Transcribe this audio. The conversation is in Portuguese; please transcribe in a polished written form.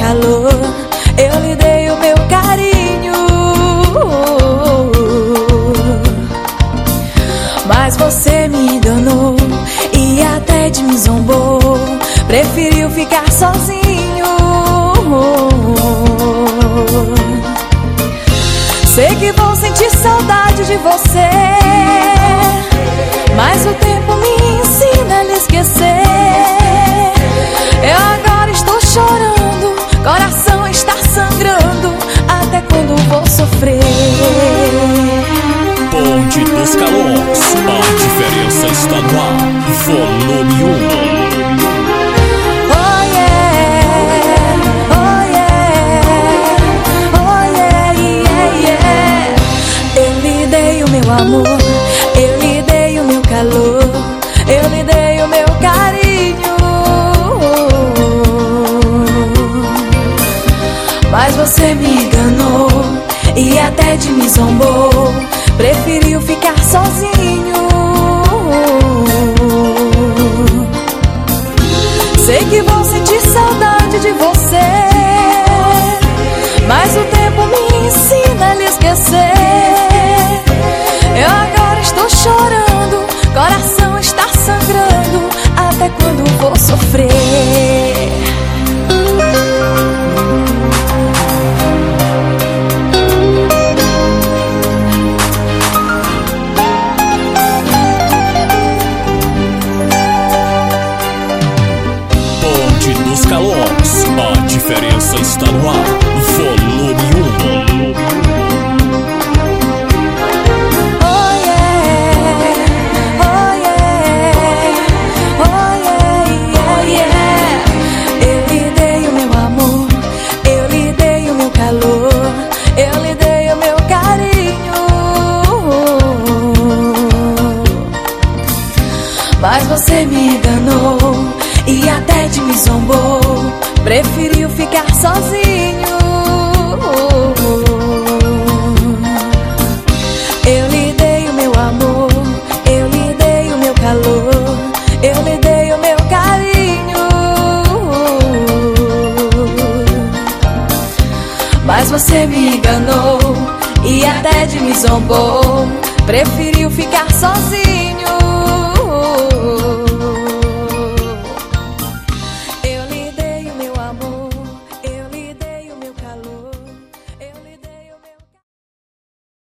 calor, eu lhe dei o meu carinho. Mas você me enganou e até de me zombou, preferiu ficar sozinho. Sei que vou sentir saudade de você, mas o tempo me ensina a lhe esquecer. Eu agora estou chorando, coração está sangrando, até quando vou sofrer? Ponte dos Calores, a diferença está no ar, volume 1. Meu amor, eu lhe dei o meu calor, eu lhe dei o meu carinho. Mas você me enganou e até de me zombou, preferiu ficar sozinho. Sei que vou sentir saudade de você, mas o tempo me ensina a lhe esquecer. Eu agora estou chorando, coração está sangrando, até quando vou sofrer? Ponte dos Calores, a diferença está no ar, volume 1. Eu lhe dei o meu carinho, mas você me enganou e até de me zombou, preferiu ficar sozinho. Eu lhe dei o meu amor, eu lhe dei o meu calor, eu lhe dei o meu carinho, mas você me enganou e até de me zombou, preferiu ficar sozinho.